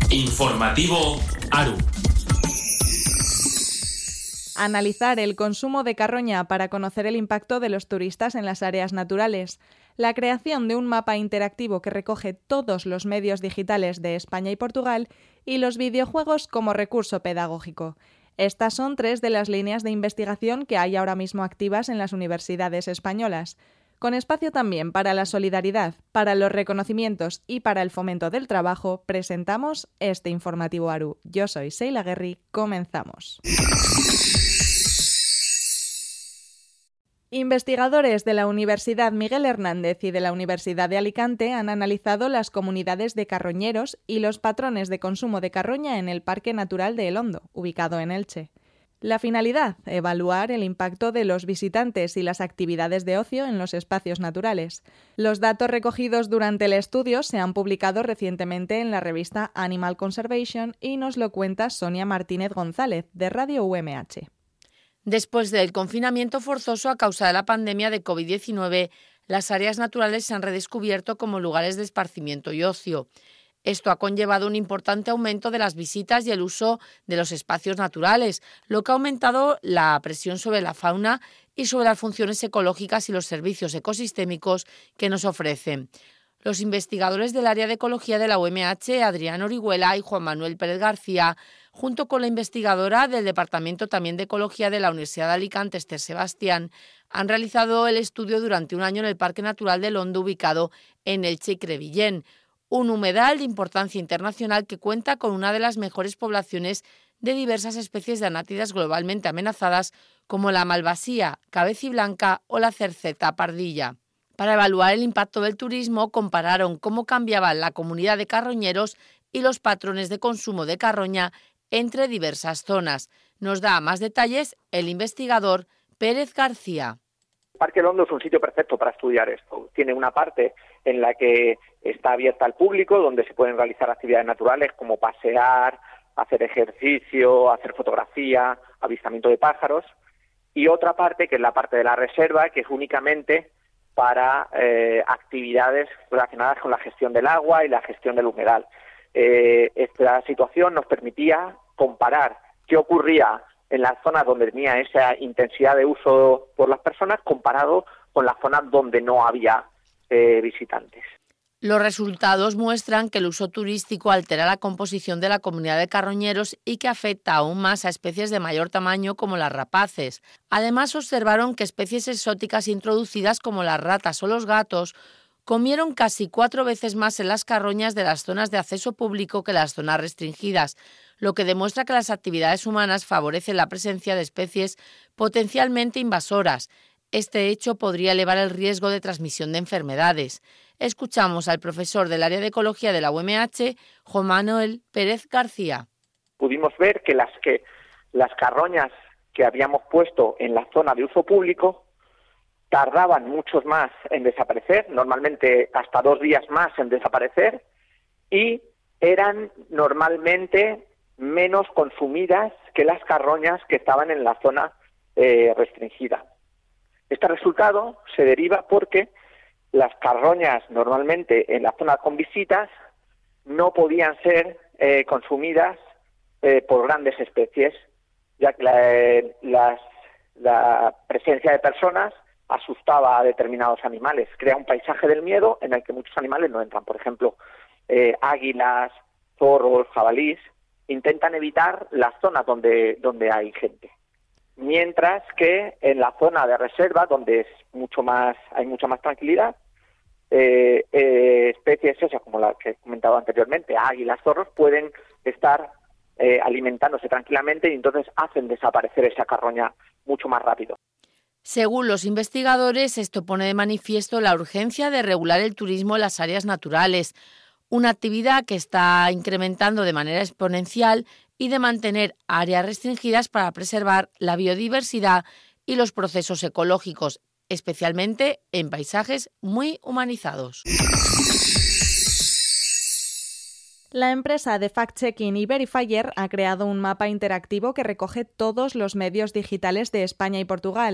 Informativo ARU. Analizar el consumo de carroña para conocer el impacto de los turistas en las áreas naturales. La creación de un mapa interactivo que recoge todos los medios digitales de España y Portugal y los videojuegos como recurso pedagógico. Estas son 3 de las líneas de investigación que hay ahora mismo activas en las universidades españolas. Con espacio también para la solidaridad, para los reconocimientos y para el fomento del trabajo, presentamos este informativo ARU. Yo soy Sheila Guerri, comenzamos. Investigadores de la Universidad Miguel Hernández y de la Universidad de Alicante han analizado las comunidades de carroñeros y los patrones de consumo de carroña en el Parque Natural de El Hondo, ubicado en Elche. La finalidad, evaluar el impacto de los visitantes y las actividades de ocio en los espacios naturales. Los datos recogidos durante el estudio se han publicado recientemente en la revista Animal Conservation y nos lo cuenta Sonia Martínez González, de Radio UMH. Después del confinamiento forzoso a causa de la pandemia de COVID-19, las áreas naturales se han redescubierto como lugares de esparcimiento y ocio. Esto ha conllevado un importante aumento de las visitas y el uso de los espacios naturales, lo que ha aumentado la presión sobre la fauna y sobre las funciones ecológicas y los servicios ecosistémicos que nos ofrecen. Los investigadores del área de ecología de la UMH, Adrián Orihuela y Juan Manuel Pérez García, junto con la investigadora del Departamento también de Ecología de la Universidad de Alicante, Esther Sebastián, han realizado el estudio durante un año en el Parque Natural del Hondo, ubicado en Elche y Crevillén, un humedal de importancia internacional que cuenta con una de las mejores poblaciones de diversas especies de anátidas globalmente amenazadas, como la malvasía, cabeciblanca o la cerceta pardilla. Para evaluar el impacto del turismo, compararon cómo cambiaba la comunidad de carroñeros y los patrones de consumo de carroña entre diversas zonas. Nos da más detalles el investigador Pérez García. El Parque del Hondo es un sitio perfecto para estudiar esto. Tiene una parte en la que está abierta al público, donde se pueden realizar actividades naturales como pasear, hacer ejercicio, hacer fotografía, avistamiento de pájaros, y otra parte que es la parte de la reserva, que es únicamente para actividades relacionadas con la gestión del agua y la gestión del humedal. Esta situación nos permitía comparar qué ocurría en las zonas donde tenía esa intensidad de uso por las personas comparado con las zonas donde no había visitantes. Los resultados muestran que el uso turístico altera la composición de la comunidad de carroñeros y que afecta aún más a especies de mayor tamaño como las rapaces. Además, observaron que especies exóticas introducidas como las ratas o los gatos comieron casi 4 veces más en las carroñas de las zonas de acceso público que las zonas restringidas, lo que demuestra que las actividades humanas favorecen la presencia de especies potencialmente invasoras. Este hecho podría elevar el riesgo de transmisión de enfermedades. Escuchamos al profesor del área de ecología de la UMH, Juan Manuel Pérez García. Pudimos ver que las carroñas que habíamos puesto en la zona de uso público tardaban muchos más en desaparecer, normalmente hasta 2 días más en desaparecer, y eran normalmente menos consumidas que las carroñas que estaban en la zona restringida. Este resultado se deriva porque las carroñas normalmente en la zona con visitas no podían ser consumidas por grandes especies, ya que la presencia de personas asustaba a determinados animales. Crea un paisaje del miedo en el que muchos animales no entran. Por ejemplo, águilas, zorros, jabalís intentan evitar las zonas donde hay gente. Mientras que en la zona de reserva, donde hay mucha más tranquilidad, especies esas como la que he comentado anteriormente, águilas, zorros, pueden estar alimentándose tranquilamente y entonces hacen desaparecer esa carroña mucho más rápido. Según los investigadores, esto pone de manifiesto la urgencia de regular el turismo en las áreas naturales, una actividad que está incrementando de manera exponencial, y de mantener áreas restringidas para preservar la biodiversidad y los procesos ecológicos, especialmente en paisajes muy humanizados. La empresa de fact-checking y Verifier ha creado un mapa interactivo que recoge todos los medios digitales de España y Portugal.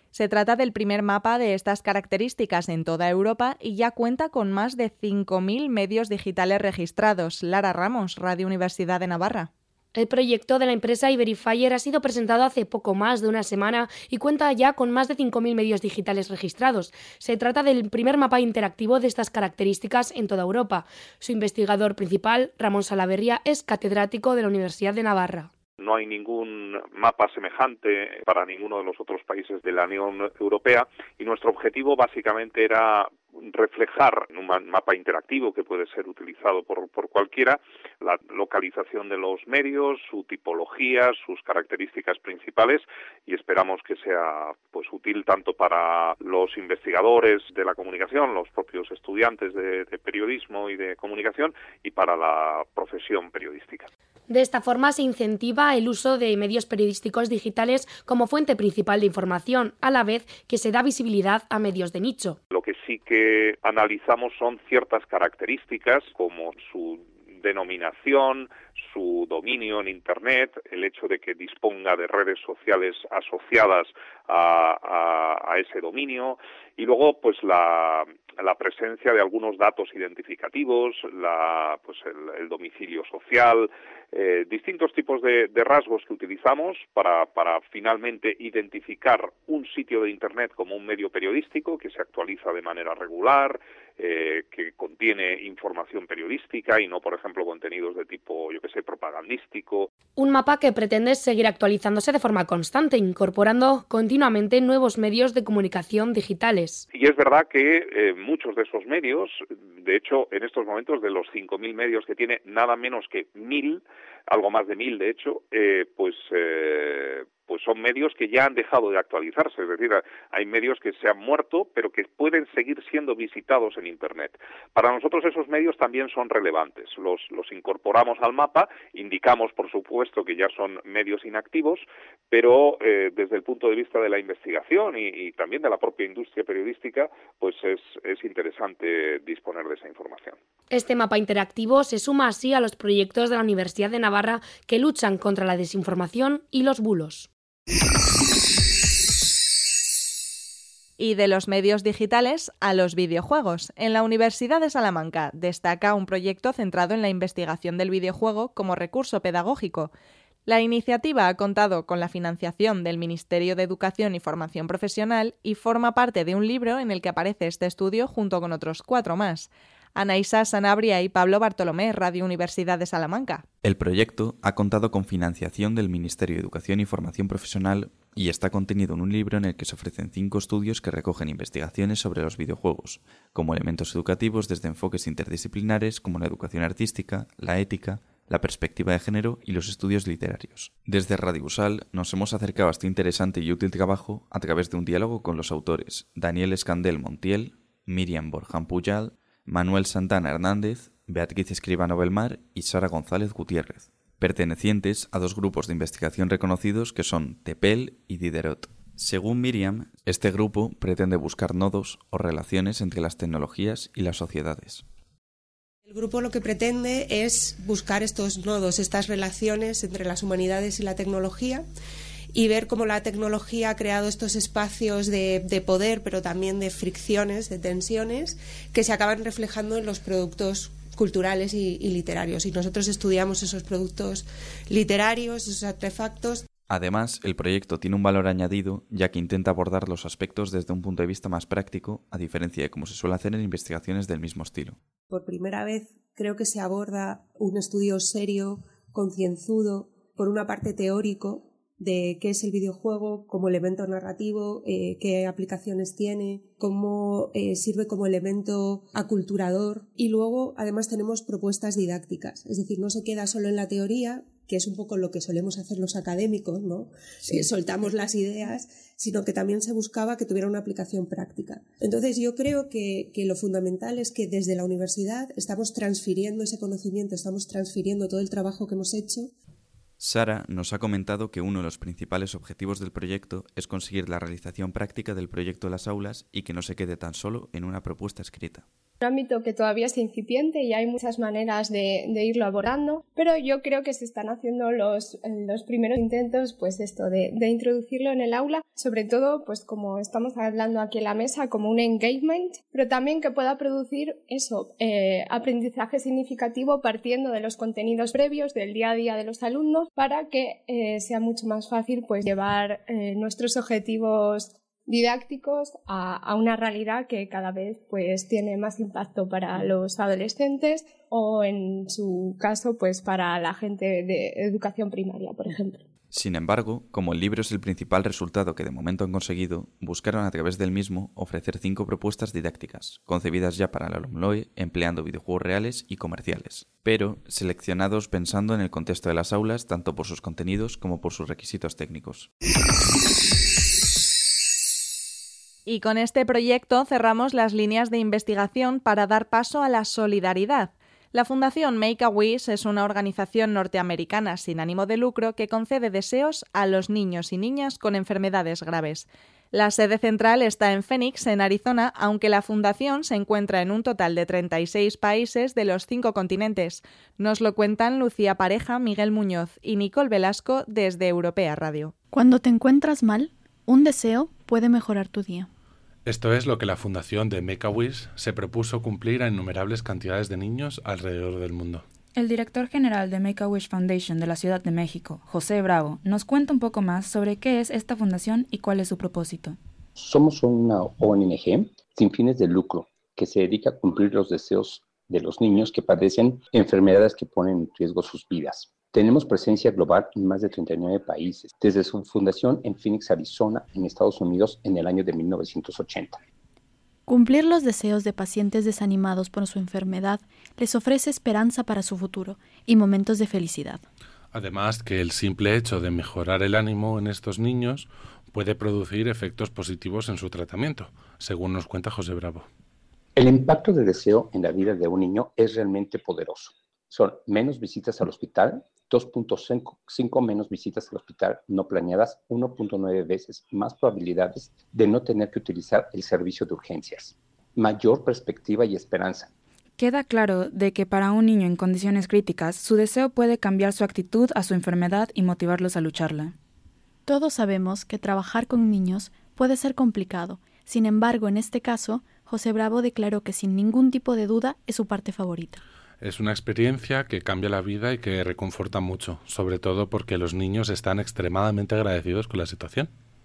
Se trata del primer mapa de estas características en toda Europa y ya cuenta con más de 5.000 medios digitales registrados. Lara Ramos, Radio Universidad de Navarra. El proyecto de la empresa Iberifier ha sido presentado hace poco más de una semana y cuenta ya con más de 5.000 medios digitales registrados. Se trata del primer mapa interactivo de estas características en toda Europa. Su investigador principal, Ramón Salaverría, es catedrático de la Universidad de Navarra. No hay ningún mapa semejante para ninguno de los otros países de la Unión Europea y nuestro objetivo básicamente era reflejar en un mapa interactivo que puede ser utilizado por cualquiera la localización de los medios, su tipología, sus características principales y esperamos que sea útil tanto para los investigadores de la comunicación, los propios estudiantes de periodismo y de comunicación y para la profesión periodística. De esta forma se incentiva el uso de medios periodísticos digitales como fuente principal de información, a la vez que se da visibilidad a medios de nicho. Lo que sí que analizamos son ciertas características como su denominación, su dominio en Internet, el hecho de que disponga de redes sociales asociadas a ese dominio y luego la presencia de algunos datos identificativos, el domicilio social, distintos tipos de rasgos que utilizamos para finalmente identificar un sitio de Internet como un medio periodístico que se actualiza de manera regular, que contiene información periodística y no, por ejemplo, contenidos de tipo, propagandístico. Un mapa que pretende seguir actualizándose de forma constante, incorporando continuamente nuevos medios de comunicación digitales. Y es verdad que muchos de esos medios, de hecho, en estos momentos, de los 5.000 medios que tiene, nada menos que 1.000, algo más de 1.000 de hecho, son medios que ya han dejado de actualizarse, es decir, hay medios que se han muerto, pero que pueden seguir siendo visitados en Internet. Para nosotros esos medios también son relevantes, los incorporamos al mapa, indicamos, por supuesto, que ya son medios inactivos, pero desde el punto de vista de la investigación y también de la propia industria periodística, es interesante disponer de esa información. Este mapa interactivo se suma así a los proyectos de la Universidad de Navarra que luchan contra la desinformación y los bulos. Y de los medios digitales a los videojuegos. En la Universidad de Salamanca destaca un proyecto centrado en la investigación del videojuego como recurso pedagógico. La iniciativa ha contado con la financiación del Ministerio de Educación y Formación Profesional y forma parte de un libro en el que aparece este estudio junto con otros 4 más. Anaísa Sanabria y Pablo Bartolomé, Radio Universidad de Salamanca. El proyecto ha contado con financiación del Ministerio de Educación y Formación Profesional y está contenido en un libro en el que se ofrecen 5 estudios que recogen investigaciones sobre los videojuegos, como elementos educativos desde enfoques interdisciplinares como la educación artística, la ética, la perspectiva de género y los estudios literarios. Desde Radio USAL nos hemos acercado a este interesante y útil trabajo a través de un diálogo con los autores Daniel Escandel Montiel, Miriam Borjan Pujal, Manuel Santana Hernández, Beatriz Escribano Belmar y Sara González Gutiérrez, pertenecientes a 2 grupos de investigación reconocidos que son TEPEL y Diderot. Según Miriam, este grupo pretende buscar nodos o relaciones entre las tecnologías y las sociedades. El grupo lo que pretende es buscar estos nodos, estas relaciones entre las humanidades y la tecnología y ver cómo la tecnología ha creado estos espacios de poder, pero también de fricciones, de tensiones, que se acaban reflejando en los productos culturales y literarios. Y nosotros estudiamos esos productos literarios, esos artefactos. Además, el proyecto tiene un valor añadido, ya que intenta abordar los aspectos desde un punto de vista más práctico, a diferencia de cómo se suele hacer en investigaciones del mismo estilo. Por primera vez creo que se aborda un estudio serio, concienzudo, por una parte teórico, de qué es el videojuego como elemento narrativo, qué aplicaciones tiene, cómo sirve como elemento aculturador. Y luego, además, tenemos propuestas didácticas. Es decir, no se queda solo en la teoría, que es un poco lo que solemos hacer los académicos, ¿no? Sí. Soltamos las ideas, sino que también se buscaba que tuviera una aplicación práctica. Entonces, yo creo que lo fundamental es que desde la universidad estamos transfiriendo ese conocimiento, estamos transfiriendo todo el trabajo que hemos hecho. Sara nos ha comentado que uno de los principales objetivos del proyecto es conseguir la realización práctica del proyecto en las aulas y que no se quede tan solo en una propuesta escrita. Un ámbito que todavía es incipiente y hay muchas maneras de irlo abordando, pero yo creo que se están haciendo los primeros intentos, pues esto, de introducirlo en el aula, sobre todo, pues como estamos hablando aquí en la mesa, como un engagement, pero también que pueda producir eso, aprendizaje significativo partiendo de los contenidos previos del día a día de los alumnos para que sea mucho más fácil pues llevar nuestros objetivos didácticos a una realidad que cada vez pues tiene más impacto para los adolescentes o en su caso pues para la gente de educación primaria, por ejemplo. Sin embargo, como el libro es el principal resultado que de momento han conseguido, buscaron a través del mismo ofrecer 5 propuestas didácticas, concebidas ya para el alumnoe, empleando videojuegos reales y comerciales, pero seleccionados pensando en el contexto de las aulas tanto por sus contenidos como por sus requisitos técnicos. Y con este proyecto cerramos las líneas de investigación para dar paso a la solidaridad. La Fundación Make-A-Wish es una organización norteamericana sin ánimo de lucro que concede deseos a los niños y niñas con enfermedades graves. La sede central está en Phoenix, en Arizona, aunque la fundación se encuentra en un total de 36 países de los 5 continentes. Nos lo cuentan Lucía Pareja, Miguel Muñoz y Nicole Velasco desde Europea Radio. Cuando te encuentras mal, un deseo puede mejorar tu día. Esto es lo que la fundación de Make-A-Wish se propuso cumplir a innumerables cantidades de niños alrededor del mundo. El director general de Make-A-Wish Foundation de la Ciudad de México, José Bravo, nos cuenta un poco más sobre qué es esta fundación y cuál es su propósito. Somos una ONG sin fines de lucro que se dedica a cumplir los deseos de los niños que padecen enfermedades que ponen en riesgo sus vidas. Tenemos presencia global en más de 39 países, desde su fundación en Phoenix, Arizona, en Estados Unidos, en el año de 1980. Cumplir los deseos de pacientes desanimados por su enfermedad les ofrece esperanza para su futuro y momentos de felicidad. Además, que el simple hecho de mejorar el ánimo en estos niños puede producir efectos positivos en su tratamiento, según nos cuenta José Bravo. El impacto del deseo en la vida de un niño es realmente poderoso. Son menos visitas al hospital, 2.5 menos visitas al hospital no planeadas, 1.9 veces más probabilidades de no tener que utilizar el servicio de urgencias. Mayor perspectiva y esperanza. Queda claro de que para un niño en condiciones críticas, su deseo puede cambiar su actitud a su enfermedad y motivarlos a lucharla. Todos sabemos que trabajar con niños puede ser complicado. Sin embargo, en este caso, José Bravo declaró que sin ningún tipo de duda es su parte favorita. Es una experiencia que cambia la vida y que reconforta mucho, sobre todo porque los niños están extremadamente agradecidos con la situación.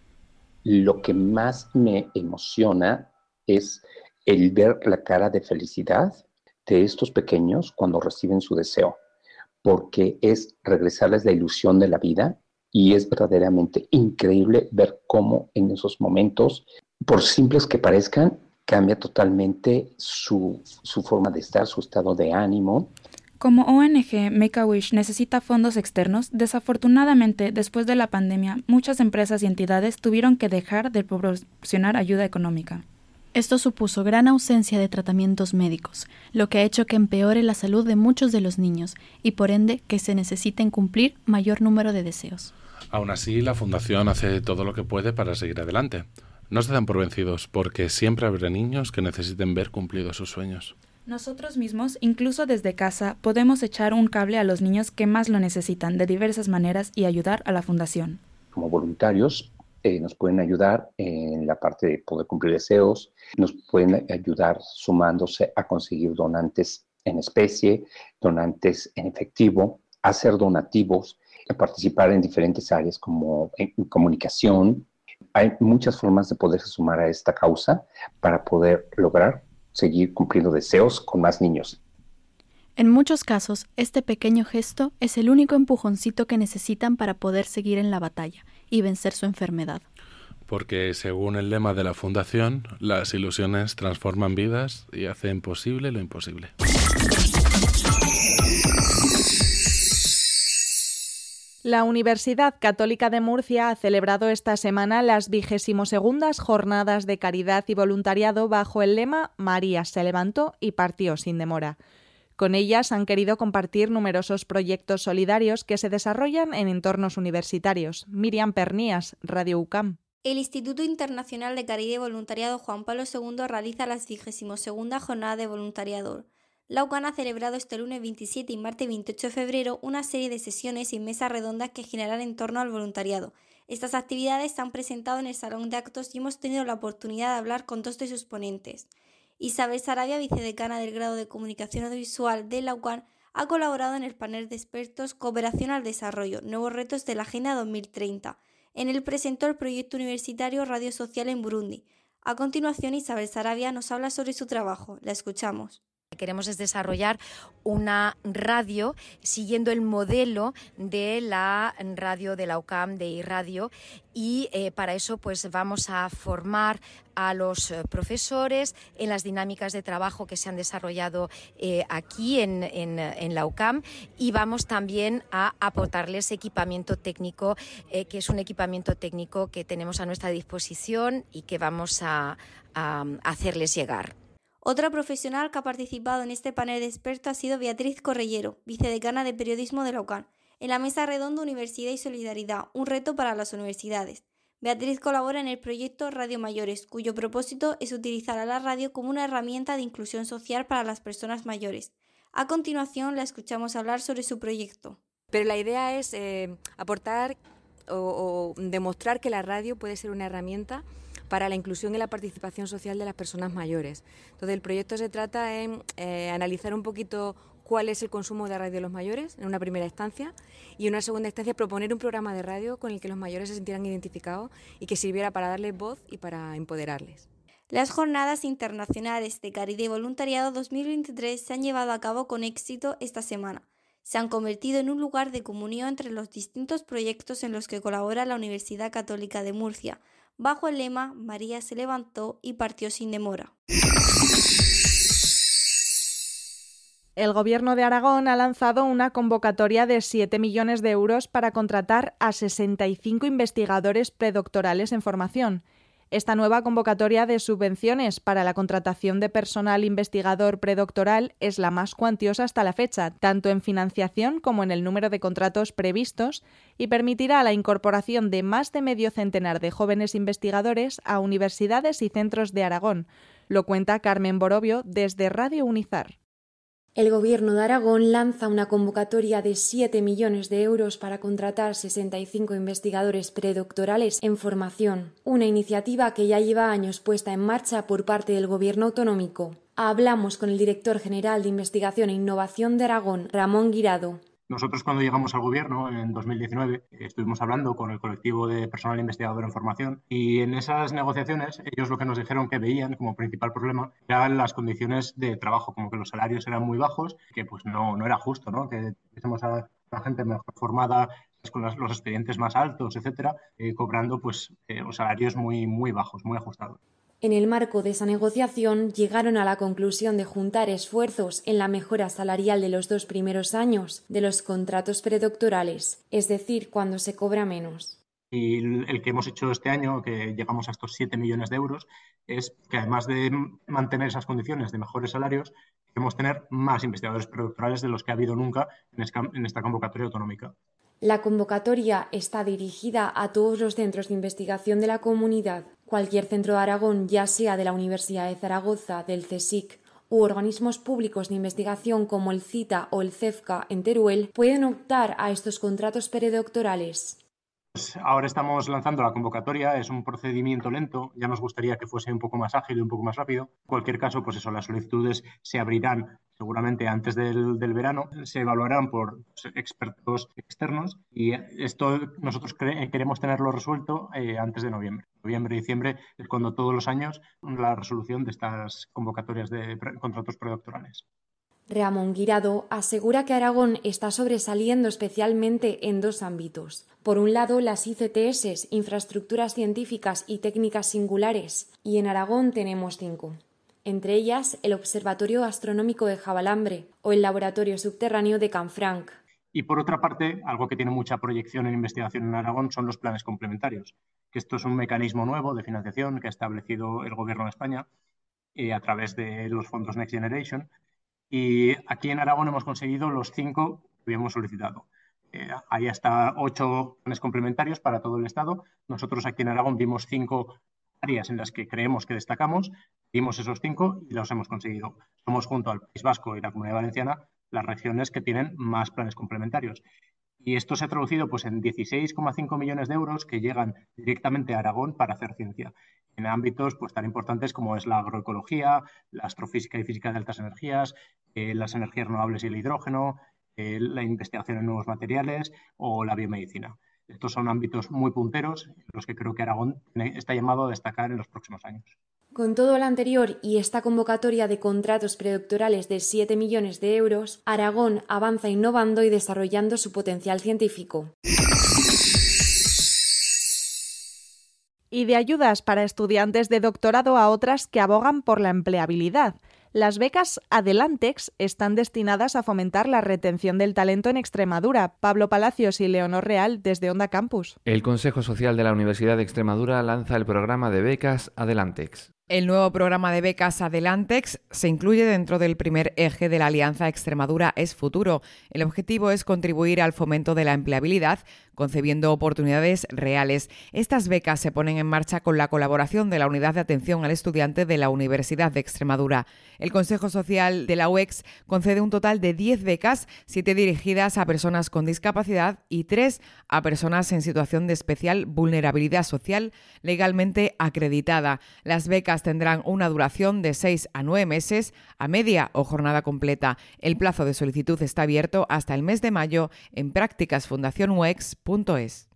Lo que más me emociona es el ver la cara de felicidad de estos pequeños cuando reciben su deseo, porque es regresarles la ilusión de la vida y es verdaderamente increíble ver cómo en esos momentos, por simples que parezcan, cambia totalmente su forma de estar, su estado de ánimo. Como ONG, Make-A-Wish necesita fondos externos. Desafortunadamente, después de la pandemia, muchas empresas y entidades tuvieron que dejar de proporcionar ayuda económica. Esto supuso gran ausencia de tratamientos médicos, lo que ha hecho que empeore la salud de muchos de los niños y, por ende, que se necesiten cumplir mayor número de deseos. Aún así, la Fundación hace todo lo que puede para seguir adelante. No se dan por vencidos, porque siempre habrá niños que necesiten ver cumplidos sus sueños. Nosotros mismos, incluso desde casa, podemos echar un cable a los niños que más lo necesitan de diversas maneras y ayudar a la Fundación. Como voluntarios nos pueden ayudar en la parte de poder cumplir deseos, nos pueden ayudar sumándose a conseguir donantes en especie, donantes en efectivo, hacer donativos, a participar en diferentes áreas como en comunicación. Hay muchas formas de poderse sumar a esta causa para poder lograr seguir cumpliendo deseos con más niños. En muchos casos, este pequeño gesto es el único empujoncito que necesitan para poder seguir en la batalla y vencer su enfermedad. Porque, según el lema de la Fundación, las ilusiones transforman vidas y hacen posible lo imposible. La Universidad Católica de Murcia ha celebrado esta semana las 22ª Jornadas de Caridad y Voluntariado bajo el lema María se levantó y partió sin demora. Con ellas han querido compartir numerosos proyectos solidarios que se desarrollan en entornos universitarios. Miriam Pernías, Radio UCAM. El Instituto Internacional de Caridad y Voluntariado Juan Pablo II realiza la 52ª Jornada de Voluntariado. La UCAN ha celebrado este lunes 27 y martes 28 de febrero una serie de sesiones y mesas redondas que girarán en torno al voluntariado. Estas actividades se han presentado en el Salón de Actos y hemos tenido la oportunidad de hablar con dos de sus ponentes. Isabel Sarabia, vicedecana del grado de Comunicación Audiovisual de la UCAN, ha colaborado en el panel de expertos Cooperación al Desarrollo, Nuevos Retos de la Agenda 2030. En él presentó el proyecto universitario Radio Social en Burundi. A continuación, Isabel Sarabia nos habla sobre su trabajo. La escuchamos. Queremos es desarrollar una radio siguiendo el modelo de la radio de la UCAM, de iRadio, y para eso pues vamos a formar a los profesores en las dinámicas de trabajo que se han desarrollado aquí en la UCAM, y vamos también a aportarles equipamiento técnico, que es un equipamiento técnico que tenemos a nuestra disposición y que vamos a hacerles llegar. Otra profesional que ha participado en este panel de expertos ha sido Beatriz Correllero, vicedecana de Periodismo de la UCAN, en la mesa redonda Universidad y Solidaridad, un reto para las universidades. Beatriz colabora en el proyecto Radio Mayores, cuyo propósito es utilizar a la radio como una herramienta de inclusión social para las personas mayores. A continuación, la escuchamos hablar sobre su proyecto. Pero la idea es aportar o demostrar que la radio puede ser una herramienta para la inclusión y la participación social de las personas mayores. Entonces, el proyecto se trata de analizar un poquito cuál es el consumo de radio de los mayores en una primera instancia, y en una segunda instancia proponer un programa de radio con el que los mayores se sintieran identificados y que sirviera para darles voz y para empoderarles. Las Jornadas Internacionales de Caridad y Voluntariado 2023 se han llevado a cabo con éxito esta semana. Se han convertido en un lugar de comunión entre los distintos proyectos en los que colabora la Universidad Católica de Murcia, bajo el lema María se levantó y partió sin demora. El Gobierno de Aragón ha lanzado una convocatoria de 7 millones de euros para contratar a 65 investigadores predoctorales en formación. Esta nueva convocatoria de subvenciones para la contratación de personal investigador predoctoral es la más cuantiosa hasta la fecha, tanto en financiación como en el número de contratos previstos, y permitirá la incorporación de más de medio centenar de jóvenes investigadores a universidades y centros de Aragón. Lo cuenta Carmen Borobio desde Radio Unizar. El Gobierno de Aragón lanza una convocatoria de 7 millones de euros para contratar 65 investigadores predoctorales en formación, una iniciativa que ya lleva años puesta en marcha por parte del Gobierno autonómico. Hablamos con el director general de Investigación e Innovación de Aragón, Ramón Guirado. Nosotros, cuando llegamos al Gobierno en 2019, estuvimos hablando con el colectivo de personal investigador en formación, y en esas negociaciones ellos lo que nos dijeron que veían como principal problema eran las condiciones de trabajo, como que los salarios eran muy bajos, que pues no era justo, ¿no? Que tuviésemos a la gente mejor formada, con los expedientes más altos, etcétera, cobrando pues los salarios muy bajos, muy ajustados. En el marco de esa negociación llegaron a la conclusión de juntar esfuerzos en la mejora salarial de los 2 primeros años de los contratos predoctorales, es decir, cuando se cobra menos. Y el que hemos hecho este año, que llegamos a estos 7 millones de euros, es que además de mantener esas condiciones de mejores salarios, queremos tener más investigadores predoctorales de los que ha habido nunca en esta convocatoria autonómica. La convocatoria está dirigida a todos los centros de investigación de la comunidad. Cualquier centro de Aragón, ya sea de la Universidad de Zaragoza, del CSIC u organismos públicos de investigación como el CITA o el CEFCA en Teruel, pueden optar a estos contratos predoctorales. Pues ahora estamos lanzando la convocatoria, es un procedimiento lento, ya nos gustaría que fuese un poco más ágil y un poco más rápido. En cualquier caso, pues eso, las solicitudes se abrirán seguramente antes del verano, se evaluarán por expertos externos, y esto nosotros queremos tenerlo resuelto antes de noviembre. Noviembre y diciembre es cuando todos los años la resolución de estas convocatorias de contratos predoctorales. Ramón Guirado asegura que Aragón está sobresaliendo especialmente en 2 ámbitos. Por un lado, las ICTS, infraestructuras científicas y técnicas singulares, y en Aragón tenemos 5. Entre ellas, el Observatorio Astronómico de Jabalambre o el Laboratorio Subterráneo de Canfranc. Y por otra parte, algo que tiene mucha proyección en investigación en Aragón son los planes complementarios, que esto es un mecanismo nuevo de financiación que ha establecido el Gobierno de España a través de los fondos Next Generation. Y aquí en Aragón hemos conseguido los 5 que habíamos solicitado. hay hasta 8 planes complementarios para todo el Estado. Nosotros aquí en Aragón vimos 5 áreas en las que creemos que destacamos, vimos esos 5 y los hemos conseguido. Somos, junto al País Vasco y la Comunidad Valenciana, las regiones que tienen más planes complementarios. Y esto se ha traducido pues, en 16,5 millones de euros que llegan directamente a Aragón para hacer ciencia, en ámbitos pues, tan importantes como es la agroecología, la astrofísica y física de altas energías, las energías renovables y el hidrógeno, la investigación en nuevos materiales o la biomedicina. Estos son ámbitos muy punteros en los que creo que Aragón está llamado a destacar en los próximos años. Con todo lo anterior y esta convocatoria de contratos predoctorales de 7 millones de euros, Aragón avanza innovando y desarrollando su potencial científico. Y de ayudas para estudiantes de doctorado a otras que abogan por la empleabilidad. Las becas Adelantex están destinadas a fomentar la retención del talento en Extremadura. Pablo Palacios y Leonor Real, desde Onda Campus. El Consejo Social de la Universidad de Extremadura lanza el programa de becas Adelantex. El nuevo programa de becas Adelantex se incluye dentro del primer eje de la Alianza Extremadura es Futuro. El objetivo es contribuir al fomento de la empleabilidad, concebiendo oportunidades reales. Estas becas se ponen en marcha con la colaboración de la Unidad de Atención al Estudiante de la Universidad de Extremadura. El Consejo Social de la UEX concede un total de 10 becas, 7 dirigidas a personas con discapacidad y 3 a personas en situación de especial vulnerabilidad social legalmente acreditada. Las becas tendrán una duración de 6 a 9 meses, a media o jornada completa. El plazo de solicitud está abierto hasta el mes de mayo en prácticasfundacionuex.es.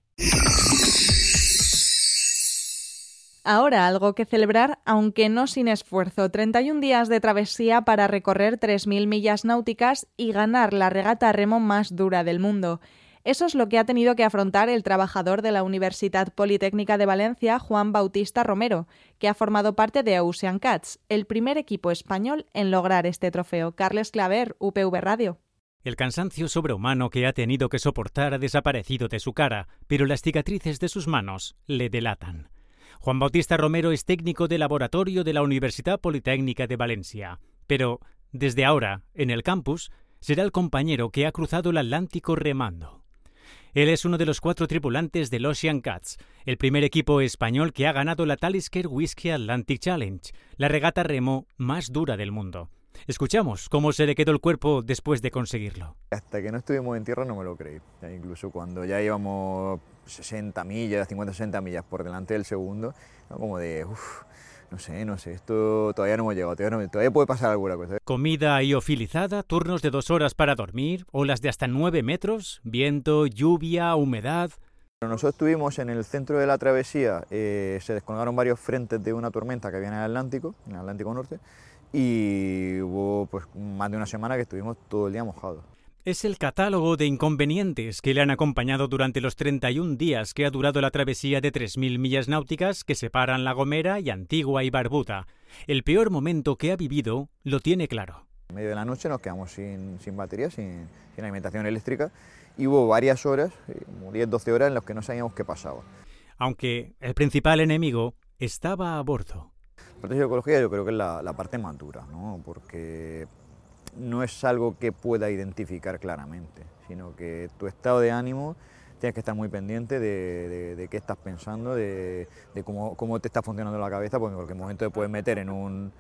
Ahora algo que celebrar, aunque no sin esfuerzo. 31 días de travesía para recorrer 3.000 millas náuticas y ganar la regata a remo más dura del mundo. Eso es lo que ha tenido que afrontar el trabajador de la Universitat Politécnica de Valencia, Juan Bautista Romero, que ha formado parte de Ocean Cats, el primer equipo español en lograr este trofeo. Carles Claver, UPV Radio. El cansancio sobrehumano que ha tenido que soportar ha desaparecido de su cara, pero las cicatrices de sus manos le delatan. Juan Bautista Romero es técnico de laboratorio de la Universitat Politécnica de Valencia, pero desde ahora, en el campus, será el compañero que ha cruzado el Atlántico remando. Él es uno de los 4 tripulantes del Ocean Cats, el primer equipo español que ha ganado la Talisker Whisky Atlantic Challenge, la regata remo más dura del mundo. Escuchamos cómo se le quedó el cuerpo después de conseguirlo. Hasta que no estuvimos en tierra no me lo creí. Incluso cuando ya íbamos 60 millas, 50-60 millas por delante del segundo, ¿no? Como de, no sé, esto todavía no hemos llegado, todavía puede pasar alguna cosa. Comida iofilizada, turnos de 2 horas para dormir, olas de hasta 9 metros, viento, lluvia, humedad. Nosotros estuvimos en el centro de la travesía, se descolgaron varios frentes de una tormenta que había en el Atlántico Norte, y hubo pues más de una semana que estuvimos todo el día mojados. Es el catálogo de inconvenientes que le han acompañado durante los 31 días que ha durado la travesía de 3.000 millas náuticas que separan La Gomera y Antigua y Barbuda. El peor momento que ha vivido lo tiene claro. En medio de la noche nos quedamos sin batería, sin alimentación eléctrica, y hubo varias horas, como 10-12 horas, en las que no sabíamos qué pasaba. Aunque el principal enemigo estaba a bordo. La parte de ecología yo creo que es la parte más dura, ¿no? Porque no es algo que pueda identificar claramente, sino que tu estado de ánimo tienes que estar muy pendiente de qué estás pensando, de cómo te está funcionando la cabeza, porque en cualquier momento te puedes meter en un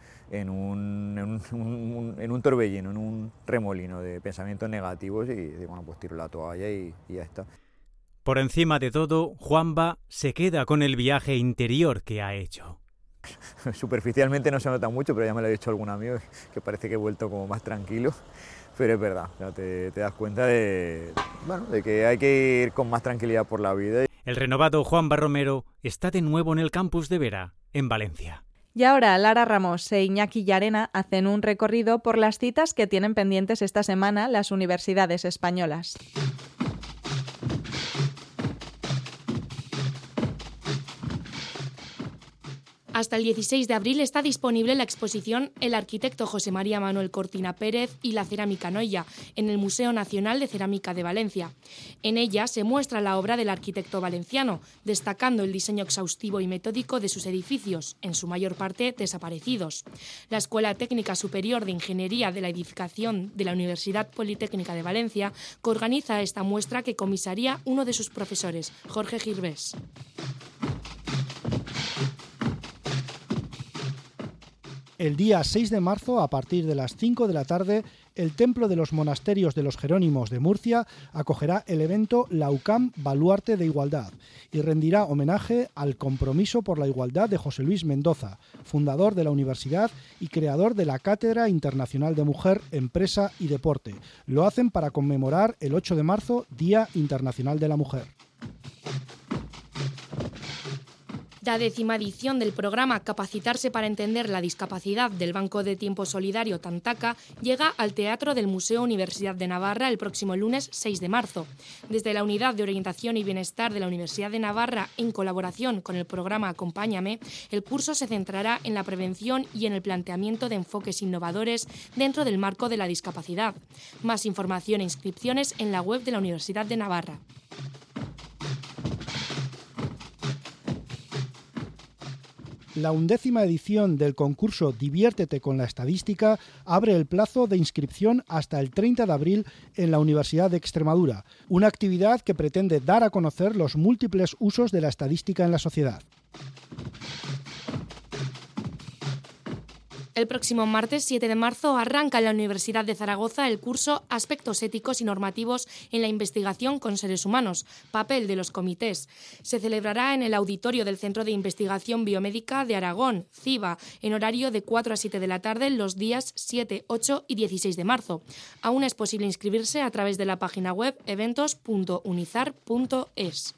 torbellino, en un remolino de pensamientos negativos y bueno, pues tiro la toalla y ya está. Por encima de todo, Juanba se queda con el viaje interior que ha hecho. Superficialmente no se nota mucho, pero ya me lo ha dicho algún amigo que parece que he vuelto como más tranquilo, pero es verdad, ya te das cuenta de que hay que ir con más tranquilidad por la vida. El renovado Juanba Romero está de nuevo en el campus de Vera, en Valencia. Y ahora Lara Ramos e Iñaki Llarena hacen un recorrido por las citas que tienen pendientes esta semana las universidades españolas. Hasta el 16 de abril está disponible la exposición El arquitecto José María Manuel Cortina Pérez y la cerámica Noya en el Museo Nacional de Cerámica de Valencia. En ella se muestra la obra del arquitecto valenciano, destacando el diseño exhaustivo y metódico de sus edificios, en su mayor parte desaparecidos. La Escuela Técnica Superior de Ingeniería de la Edificación de la Universidad Politécnica de Valencia coorganiza esta muestra que comisaría uno de sus profesores, Jorge Girvés. El día 6 de marzo, a partir de las 5 de la tarde, el Templo de los Monasterios de los Jerónimos de Murcia acogerá el evento La UCAM Baluarte de Igualdad y rendirá homenaje al compromiso por la igualdad de José Luis Mendoza, fundador de la universidad y creador de la Cátedra Internacional de Mujer, Empresa y Deporte. Lo hacen para conmemorar el 8 de marzo, Día Internacional de la Mujer. La 10ª edición del programa Capacitarse para entender la discapacidad del Banco de Tiempo Solidario Tantaca llega al Teatro del Museo Universidad de Navarra el próximo lunes 6 de marzo. Desde la Unidad de Orientación y Bienestar de la Universidad de Navarra, en colaboración con el programa Acompáñame, el curso se centrará en la prevención y en el planteamiento de enfoques innovadores dentro del marco de la discapacidad. Más información e inscripciones en la web de la Universidad de Navarra. La 11ª edición del concurso Diviértete con la Estadística abre el plazo de inscripción hasta el 30 de abril en la Universidad de Extremadura, una actividad que pretende dar a conocer los múltiples usos de la estadística en la sociedad. El próximo martes 7 de marzo arranca en la Universidad de Zaragoza el curso Aspectos éticos y normativos en la investigación con seres humanos, papel de los comités. Se celebrará en el auditorio del Centro de Investigación Biomédica de Aragón, CIBA, en horario de 4 a 7 de la tarde los días 7, 8 y 16 de marzo. Aún es posible inscribirse a través de la página web eventos.unizar.es.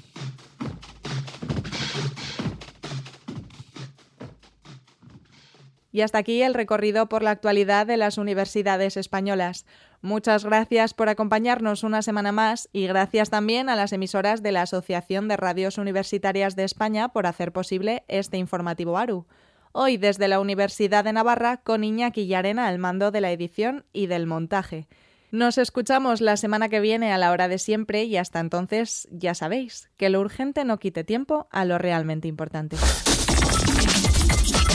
Y hasta aquí el recorrido por la actualidad de las universidades españolas. Muchas gracias por acompañarnos una semana más y gracias también a las emisoras de la Asociación de Radios Universitarias de España por hacer posible este informativo ARU. Hoy desde la Universidad de Navarra con Iñaki Llarena al mando de la edición y del montaje. Nos escuchamos la semana que viene a la hora de siempre y hasta entonces ya sabéis que lo urgente no quite tiempo a lo realmente importante.